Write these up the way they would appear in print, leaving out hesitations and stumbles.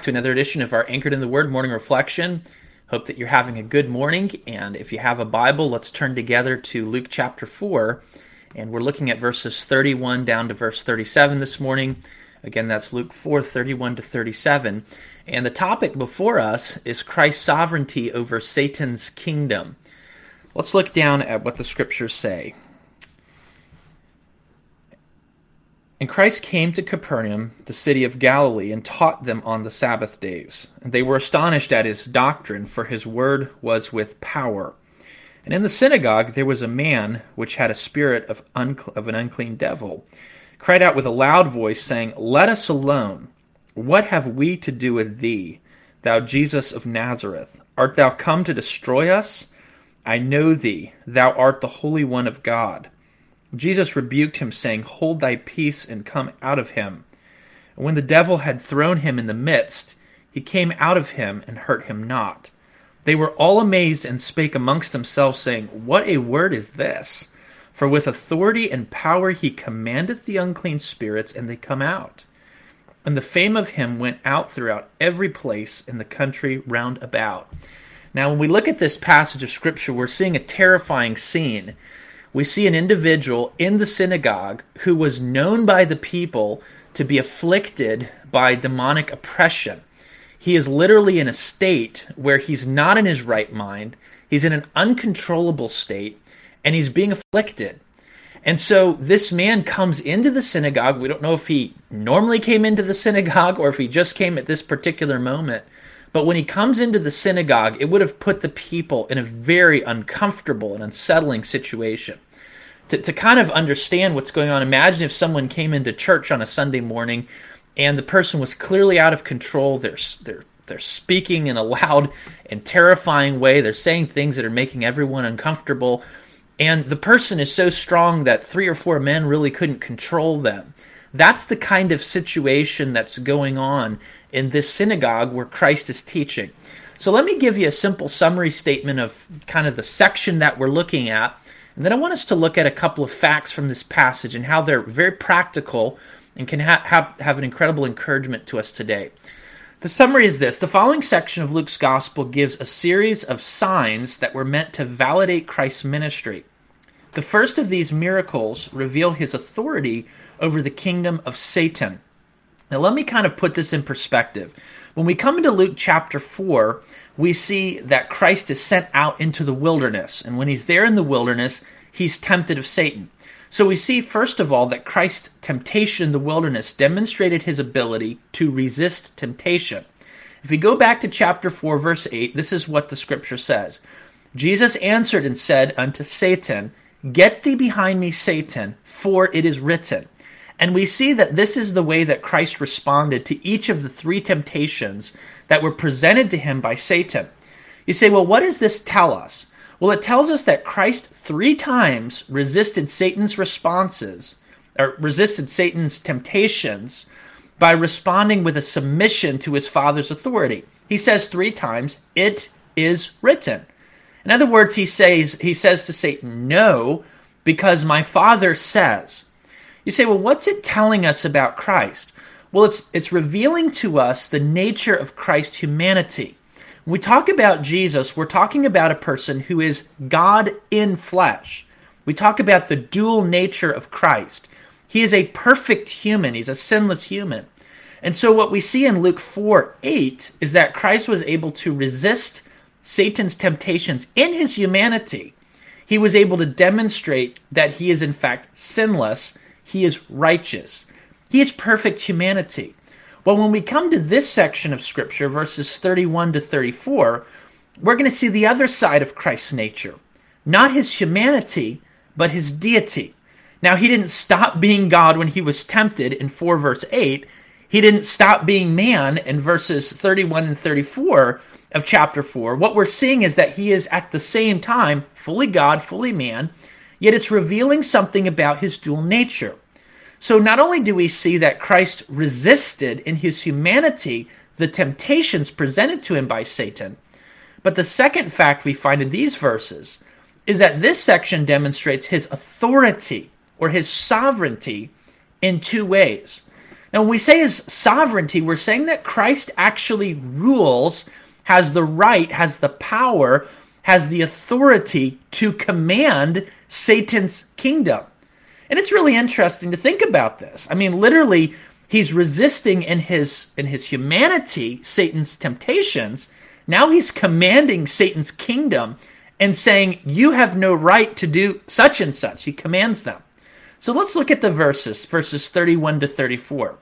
to another edition of our Anchored in the Word morning reflection. Hope that you're having a good morning, and if you have a Bible, let's turn together to Luke chapter 4, and we're looking at verses 31 down to verse 37 this morning. Again, that's Luke 4, 31 to 37, and the topic before us is Christ's sovereignty over Satan's kingdom. Let's look down at what the scriptures say. And Christ came to Capernaum, the city of Galilee, and taught them on the Sabbath days. And they were astonished at his doctrine, for his word was with power. And in the synagogue there was a man which had a spirit of an unclean devil, cried out with a loud voice, saying, Let us alone. What have we to do with thee, thou Jesus of Nazareth? Art thou come to destroy us? I know thee, thou art the Holy One of God. Jesus rebuked him, saying, Hold thy peace, and come out of him. And when the devil had thrown him in the midst, he came out of him and hurt him not. They were all amazed and spake amongst themselves, saying, What a word is this? For with authority and power he commandeth the unclean spirits, and they come out. And the fame of him went out throughout every place in the country round about. Now, when we look at this passage of Scripture, we're seeing a terrifying scene. We see an individual in the synagogue who was known by the people to be afflicted by demonic oppression. He is literally in a state where he's not in his right mind. He's in an uncontrollable state, and he's being afflicted. And so this man comes into the synagogue. We don't know if he normally came into the synagogue or if he just came at this particular moment. But when he comes into the synagogue, it would have put the people in a very uncomfortable and unsettling situation. To kind of understand what's going on, imagine if someone came into church on a Sunday morning and the person was clearly out of control. They're speaking in a loud and terrifying way. They're saying things that are making everyone uncomfortable. And the person is so strong that 3 or 4 men really couldn't control them. That's the kind of situation that's going on in this synagogue where Christ is teaching. So let me give you a simple summary statement of kind of the section that we're looking at. And then I want us to look at a couple of facts from this passage and how they're very practical and can have an incredible encouragement to us today. The summary is this. The following section of Luke's gospel gives a series of signs that were meant to validate Christ's ministry. The first of these miracles reveal his authority over the kingdom of Satan. Now let me kind of put this in perspective. When we come into Luke chapter 4, we see that Christ is sent out into the wilderness. And when he's there in the wilderness, he's tempted of Satan. So we see, first of all, that Christ's temptation in the wilderness demonstrated his ability to resist temptation. If we go back to chapter 4, verse 8, this is what the scripture says. Jesus answered and said unto Satan, Get thee behind me, Satan, for it is written. And we see that this is the way that Christ responded to each of the 3 temptations that were presented to him by Satan. You say, well, what does this tell us? Well, it tells us that Christ 3 times resisted Satan's responses, or resisted Satan's temptations by responding with a submission to his Father's authority. He says 3 times, it is written. In other words, he says to Satan, no, because my Father says. You say, well, what's it telling us about Christ? Well, it's revealing to us the nature of Christ's humanity. When we talk about Jesus, we're talking about a person who is God in flesh. We talk about the dual nature of Christ. He is a perfect human. He's a sinless human. And so what we see in Luke 4:8 is that Christ was able to resist Satan's temptations in his humanity. He was able to demonstrate that he is in fact sinless. He is righteous. He is perfect humanity. Well, when we come to this section of Scripture, verses 31 to 34, we're going to see the other side of Christ's nature. Not his humanity, but his deity. Now, he didn't stop being God when he was tempted in 4 verse 8. He didn't stop being man in verses 31 and 34 of chapter 4. What we're seeing is that he is at the same time fully God, fully man, yet it's revealing something about his dual nature. So not only do we see that Christ resisted in his humanity the temptations presented to him by Satan, but the second fact we find in these verses is that this section demonstrates his authority or his sovereignty in 2 ways. Now, when we say his sovereignty, we're saying that Christ actually rules, has the right, has the power, has the authority to command Satan's kingdom. And it's really interesting to think about this. I mean, literally, he's resisting in his humanity Satan's temptations. Now he's commanding Satan's kingdom and saying, you have no right to do such and such. He commands them. So let's look at the verses 31 to 34.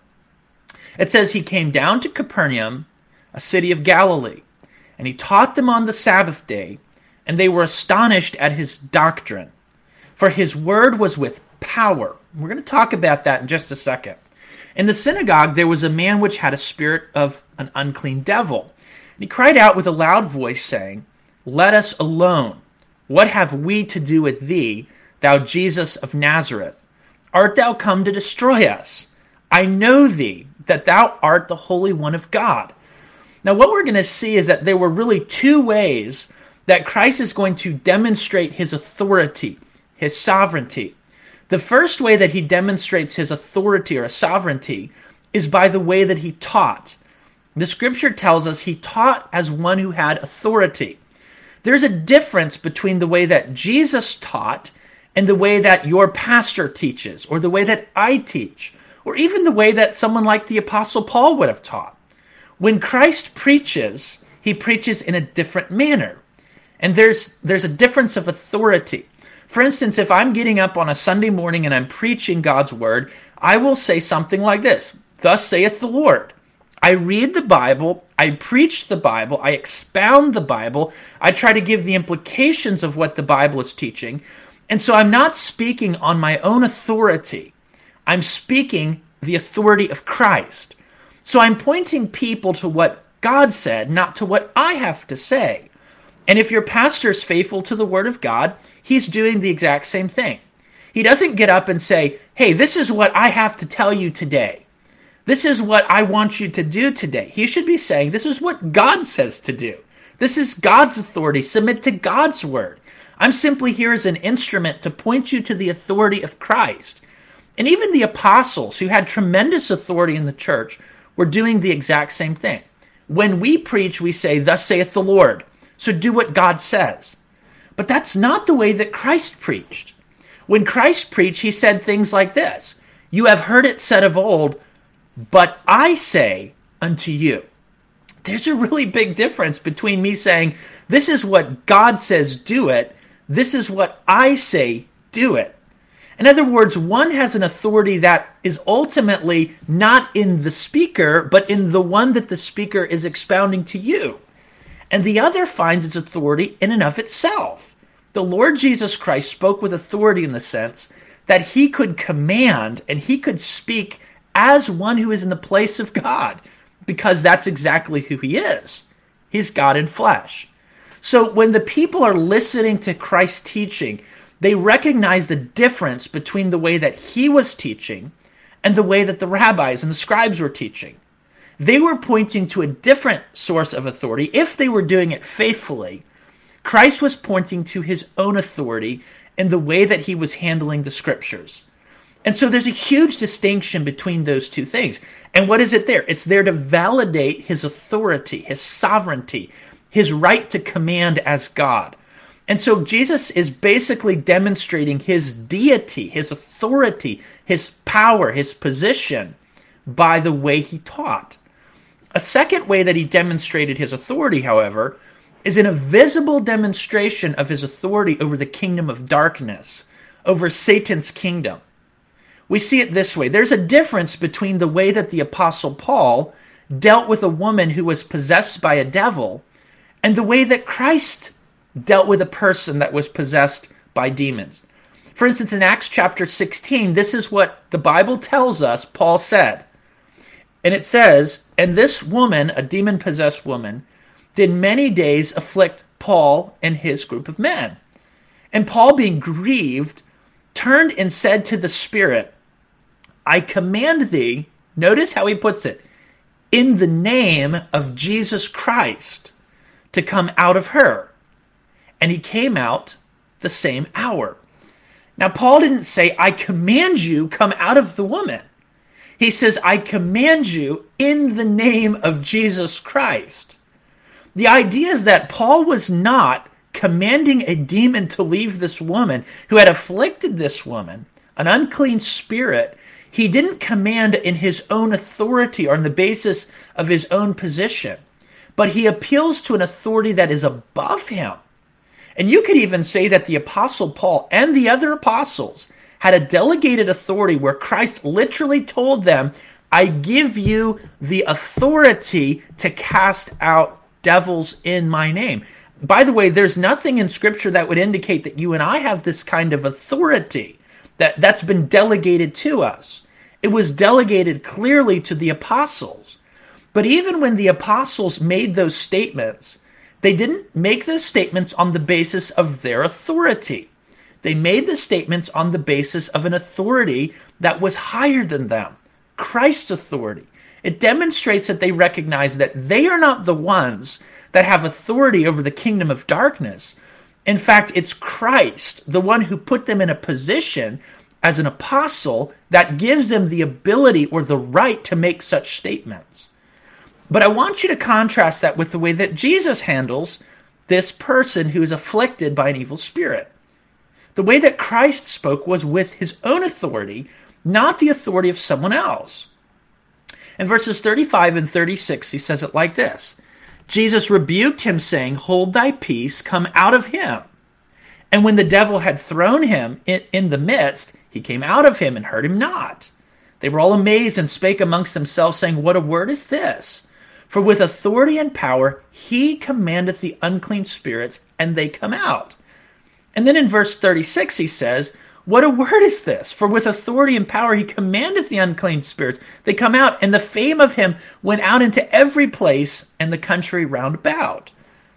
It says, he came down to Capernaum, a city of Galilee, and he taught them on the Sabbath day, and they were astonished at his doctrine, for his word was with power. We're going to talk about that in just a second. In the synagogue, there was a man which had a spirit of an unclean devil. And he cried out with a loud voice, saying, let us alone. What have we to do with thee, thou Jesus of Nazareth? Art thou come to destroy us? I know thee, that thou art the Holy One of God. Now, what we're going to see is that there were really two ways that Christ is going to demonstrate his authority, his sovereignty. The first way that he demonstrates his authority or sovereignty is by the way that he taught. The scripture tells us he taught as one who had authority. There's a difference between the way that Jesus taught and the way that your pastor teaches, or the way that I teach, or even the way that someone like the Apostle Paul would have taught. When Christ preaches, he preaches in a different manner. And there's a difference of authority. For instance, if I'm getting up on a Sunday morning and I'm preaching God's word, I will say something like this, thus saith the Lord. I read the Bible, I preach the Bible, I expound the Bible, I try to give the implications of what the Bible is teaching. And so I'm not speaking on my own authority. I'm speaking the authority of Christ. So I'm pointing people to what God said, not to what I have to say. And if your pastor is faithful to the word of God, he's doing the exact same thing. He doesn't get up and say, hey, this is what I have to tell you today. This is what I want you to do today. He should be saying, this is what God says to do. This is God's authority. Submit to God's word. I'm simply here as an instrument to point you to the authority of Christ. And even the apostles, who had tremendous authority in the church, were doing the exact same thing. When we preach, we say, thus saith the Lord. So do what God says. But that's not the way that Christ preached. When Christ preached, he said things like this. You have heard it said of old, but I say unto you. There's a really big difference between me saying, this is what God says, do it. This is what I say, do it. In other words, one has an authority that is ultimately not in the speaker, but in the one that the speaker is expounding to you. And the other finds its authority in and of itself. The Lord Jesus Christ spoke with authority in the sense that he could command and he could speak as one who is in the place of God, because that's exactly who he is. He's God in flesh. So when the people are listening to Christ's teaching, they recognize the difference between the way that he was teaching and the way that the rabbis and the scribes were teaching. They were pointing to a different source of authority. If they were doing it faithfully, Christ was pointing to his own authority in the way that he was handling the scriptures. And so there's a huge distinction between those two things. And what is it there? It's there to validate his authority, his sovereignty, his right to command as God. And so Jesus is basically demonstrating his deity, his authority, his power, his position by the way he taught. A second way that he demonstrated his authority, however, is in a visible demonstration of his authority over the kingdom of darkness, over Satan's kingdom. We see it this way. There's a difference between the way that the Apostle Paul dealt with a woman who was possessed by a devil and the way that Christ dealt with a person that was possessed by demons. For instance, in Acts chapter 16, this is what the Bible tells us Paul said. And it says, and this woman, a demon-possessed woman, did many days afflict Paul and his group of men. And Paul, being grieved, turned and said to the Spirit, I command thee, notice how he puts it, in the name of Jesus Christ, to come out of her. And he came out the same hour. Now, Paul didn't say, I command you, come out of the woman. He says, I command you in the name of Jesus Christ. The idea is that Paul was not commanding a demon to leave this woman who had afflicted this woman, an unclean spirit. He didn't command in his own authority or on the basis of his own position, but he appeals to an authority that is above him. And you could even say that the Apostle Paul and the other apostles had a delegated authority where Christ literally told them, I give you the authority to cast out devils in my name. By the way, there's nothing in Scripture that would indicate that you and I have this kind of authority that's been delegated to us. It was delegated clearly to the apostles. But even when the apostles made those statements, they didn't make those statements on the basis of their authority. They made the statements on the basis of an authority that was higher than them, Christ's authority. It demonstrates that they recognize that they are not the ones that have authority over the kingdom of darkness. In fact, it's Christ, the one who put them in a position as an apostle that gives them the ability or the right to make such statements. But I want you to contrast that with the way that Jesus handles this person who is afflicted by an evil spirit. The way that Christ spoke was with his own authority, not the authority of someone else. In verses 35 and 36, he says it like this. Jesus rebuked him, saying, Hold thy peace, come out of him. And when the devil had thrown him in the midst, he came out of him and hurt him not. They were all amazed and spake amongst themselves, saying, What a word is this? For with authority and power he commandeth the unclean spirits, and they come out. And then in verse 36 he says, What a word is this? For with authority and power he commandeth the unclean spirits. They come out, and the fame of him went out into every place and the country round about.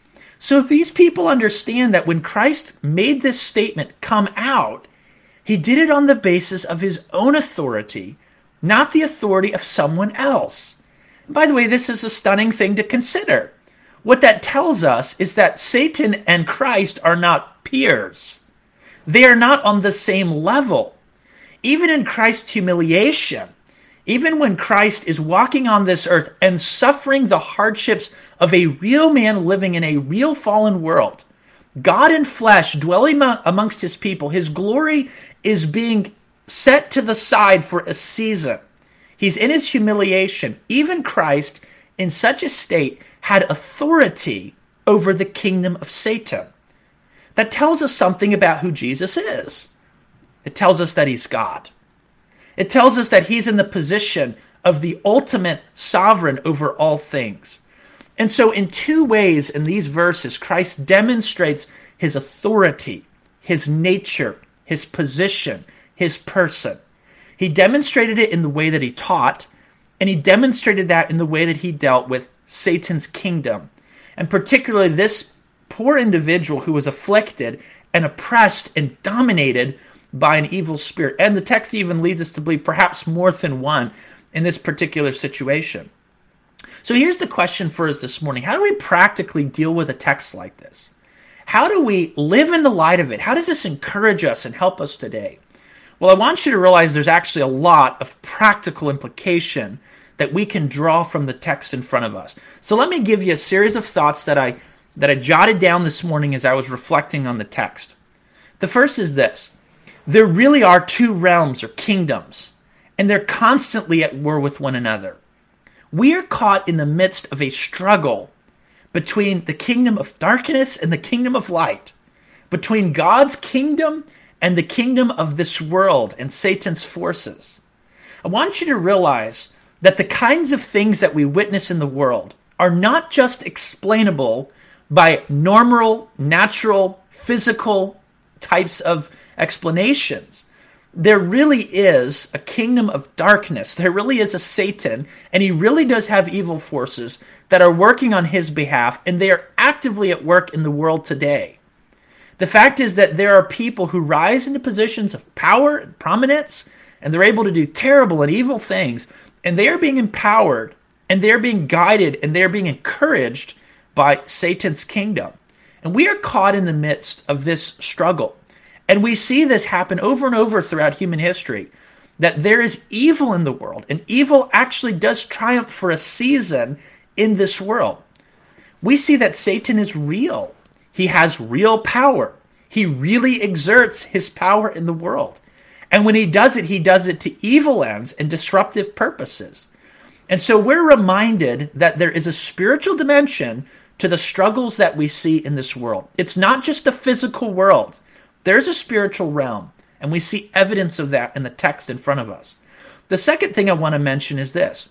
So if these people understand that when Christ made this statement, come out, he did it on the basis of his own authority, not the authority of someone else. By the way, this is a stunning thing to consider. What that tells us is that Satan and Christ are not peers. They are not on the same level. Even in Christ's humiliation, even when Christ is walking on this earth and suffering the hardships of a real man living in a real fallen world, God in flesh dwelling amongst his people, his glory is being set to the side for a season. He's in his humiliation. Even Christ, in such a state, had authority over the kingdom of Satan. That tells us something about who Jesus is. It tells us that he's God. It tells us that he's in the position of the ultimate sovereign over all things. And so in two ways in these verses, Christ demonstrates his authority, his nature, his position, his person. He demonstrated it in the way that he taught, and he demonstrated that in the way that he dealt with Satan's kingdom. And particularly this poor individual who was afflicted and oppressed and dominated by an evil spirit. And the text even leads us to believe perhaps more than one in this particular situation. So here's the question for us this morning. How do we practically deal with a text like this? How do we live in the light of it? How does this encourage us and help us today? Well, I want you to realize there's actually a lot of practical implication that we can draw from the text in front of us. So let me give you a series of thoughts that I jotted down this morning as I was reflecting on the text. The first is this. There really are two realms or kingdoms, and they're constantly at war with one another. We are caught in the midst of a struggle between the kingdom of darkness and the kingdom of light, between God's kingdom and the kingdom of this world and Satan's forces. I want you to realize that the kinds of things that we witness in the world are not just explainable by normal, natural, physical types of explanations. There really is a kingdom of darkness. There really is a Satan, and he really does have evil forces that are working on his behalf, and they are actively at work in the world today. The fact is that there are people who rise into positions of power and prominence, and they're able to do terrible and evil things, and they are being empowered, and they're being guided, and they're being encouraged by Satan's kingdom. And we are caught in the midst of this struggle. And we see this happen over and over throughout human history. that there is evil in the world, and evil actually does triumph for a season in this world. We see that Satan is real. He has real power. He really exerts his power in the world. And when he does it to evil ends and disruptive purposes. And so we're reminded that there is a spiritual dimension to the struggles that we see in this world. It's not just a physical world. There's a spiritual realm, and we see evidence of that in the text in front of us. The second thing I want to mention is this.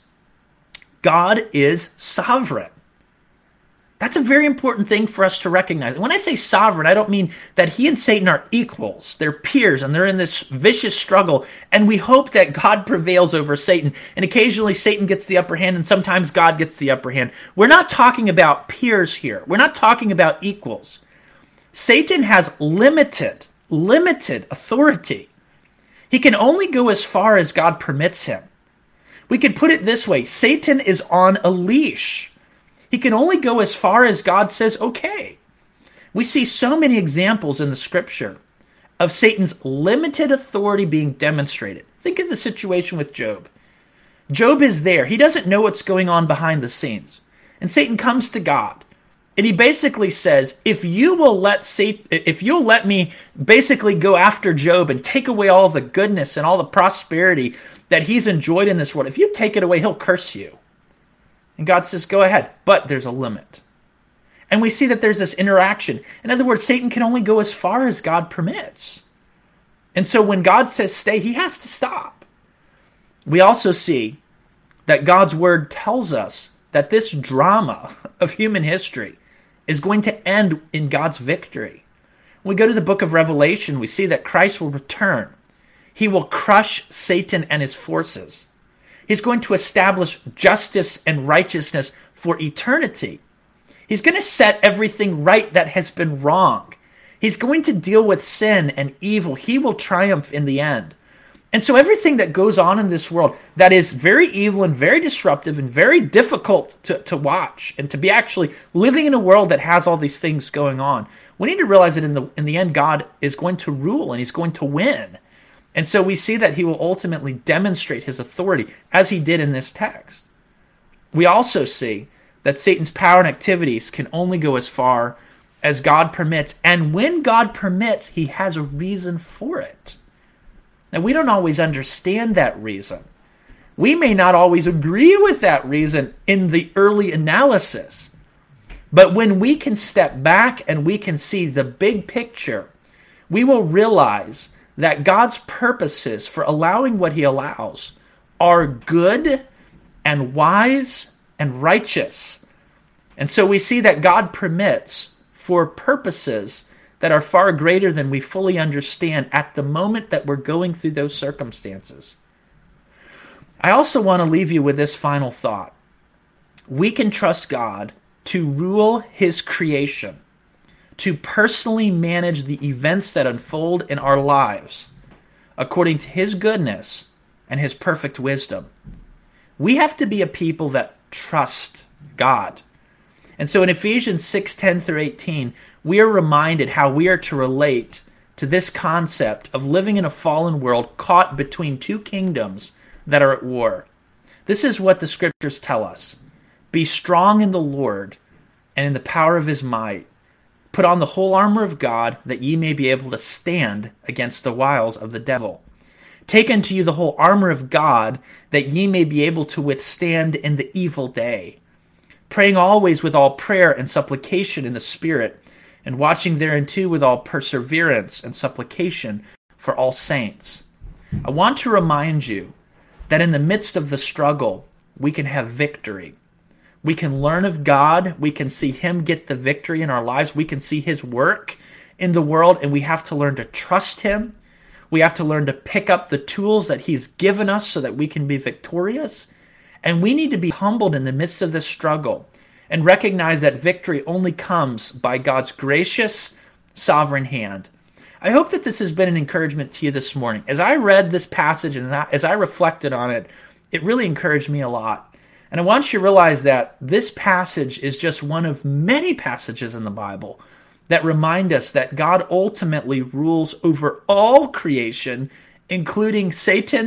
God is sovereign. That's a very important thing for us to recognize. And when I say sovereign, I don't mean that he and Satan are equals. They're peers, and they're in this vicious struggle. And we hope that God prevails over Satan. And occasionally Satan gets the upper hand, and sometimes God gets the upper hand. We're not talking about peers here. We're not talking about equals. Satan has limited authority. He can only go as far as God permits him. We could put it this way. Satan is on a leash. He can only go as far as God says, okay. We see so many examples in the scripture of Satan's limited authority being demonstrated. Think of the situation with Job. Job is there. He doesn't know what's going on behind the scenes. And Satan comes to God. And he basically says, if you'll let me basically go after Job and take away all the goodness and all the prosperity that he's enjoyed in this world, if you take it away, he'll curse you. And God says, go ahead, but there's a limit. And we see that there's this interaction. In other words, Satan can only go as far as God permits. And so when God says stay, he has to stop. We also see that God's word tells us that this drama of human history is going to end in God's victory. When we go to the book of Revelation, we see that Christ will return. He will crush Satan and his forces. He's going to establish justice and righteousness for eternity. He's going to set everything right that has been wrong. He's going to deal with sin and evil. He will triumph in the end. And so everything that goes on in this world that is very evil and very disruptive and very difficult to watch and to be actually living in a world that has all these things going on, we need to realize that in the end, God is going to rule and he's going to win. And so we see that he will ultimately demonstrate his authority as he did in this text. We also see that Satan's power and activities can only go as far as God permits. And when God permits, he has a reason for it. Now, we don't always understand that reason. We may not always agree with that reason in the early analysis. But when we can step back and we can see the big picture, we will realize that God's purposes for allowing what he allows are good and wise and righteous. And so we see that God permits for purposes that are far greater than we fully understand at the moment that we're going through those circumstances. I also want to leave you with this final thought. We can trust God to rule his creation, to personally manage the events that unfold in our lives according to his goodness and his perfect wisdom. We have to be a people that trust God. And so in Ephesians 6:10 through 18, we are reminded how we are to relate to this concept of living in a fallen world caught between two kingdoms that are at war. This is what the scriptures tell us. Be strong in the Lord and in the power of his might. Put on the whole armor of God, that ye may be able to stand against the wiles of the devil. Take unto you the whole armor of God, that ye may be able to withstand in the evil day. Praying always with all prayer and supplication in the Spirit, and watching thereunto with all perseverance and supplication for all saints. I want to remind you that in the midst of the struggle, we can have victory. We can learn of God. We can see him get the victory in our lives. We can see his work in the world, and we have to learn to trust him. We have to learn to pick up the tools that he's given us so that we can be victorious. And we need to be humbled in the midst of this struggle and recognize that victory only comes by God's gracious, sovereign hand. I hope that this has been an encouragement to you this morning. As I read this passage and as I reflected on it, it really encouraged me a lot. And I want you to realize that this passage is just one of many passages in the Bible that remind us that God ultimately rules over all creation, including Satan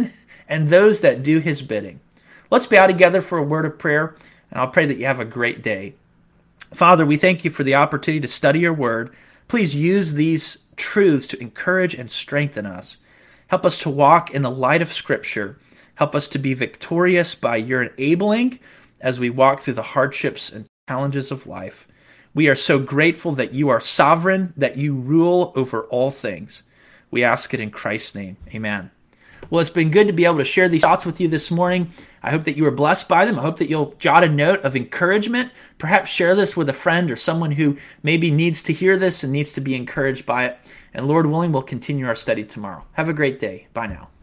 and those that do his bidding. Let's bow together for a word of prayer, and I'll pray that you have a great day. Father, we thank you for the opportunity to study your word. Please use these truths to encourage and strengthen us. Help us to walk in the light of Scripture. Help us to be victorious by your enabling as we walk through the hardships and challenges of life. We are so grateful that you are sovereign, that you rule over all things. We ask it in Christ's name. Amen. Well, it's been good to be able to share these thoughts with you this morning. I hope that you were blessed by them. I hope that you'll jot a note of encouragement. Perhaps share this with a friend or someone who maybe needs to hear this and needs to be encouraged by it. And Lord willing, we'll continue our study tomorrow. Have a great day. Bye now.